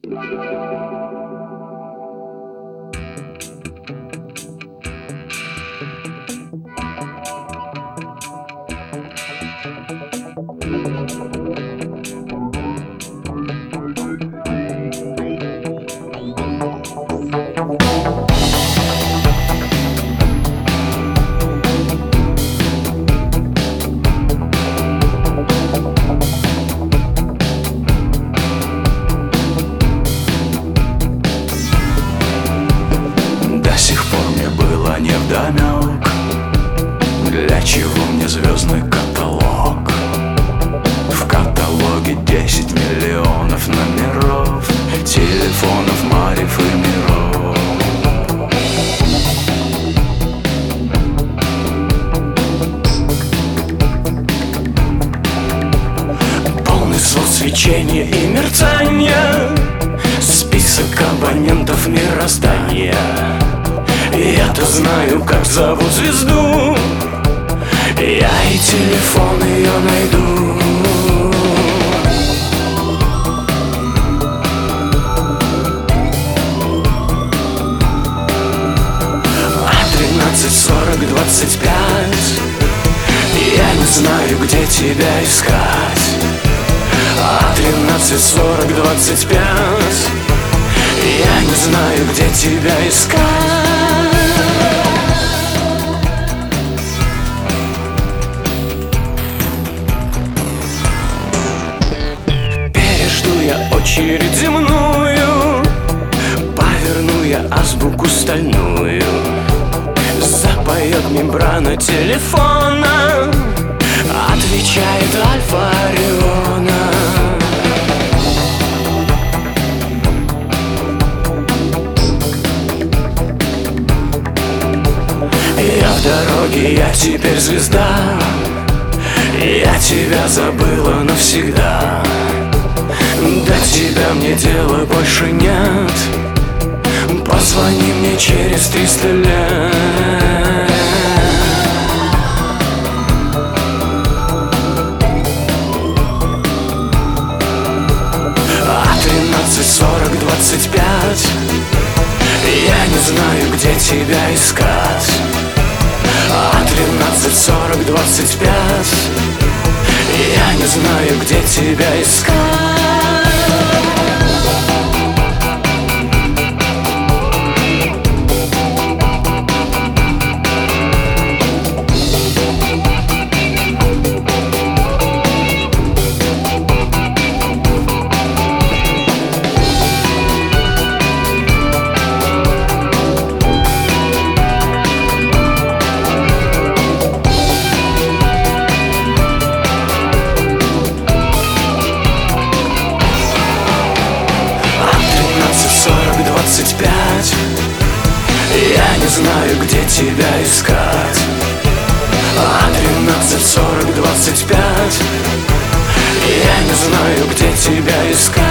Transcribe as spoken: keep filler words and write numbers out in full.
До сих пор мне было невдомёк, для чего мне звездный каталог. В каталоге десять миллионов номеров, телефонов, марев и миров. Полный свод свечения и мерцания, список абонентов мироздания. Я-то знаю, как зовут звезду, я и телефон ее найду. А тринадцать сорок двадцать пять, я не знаю, где тебя искать. А тринадцать сорок двадцать пять, я не знаю, где тебя искать. Пережду я очередь земную, поверну я азбуку стальную. Запоет мембрана телефона, отвечает Альфа Ориона. Я в дороге, я теперь звезда, я тебя забыла навсегда. До тебя мне дела больше нет, позвони мне через триста лет. А тринадцать сорок двадцать пять, я не знаю, где тебя искать. А тринадцать сорок двадцать пять, я не знаю, где тебя искать. Я не знаю, где тебя искать. А тринадцать сорок двадцать пять, я не знаю, где тебя искать.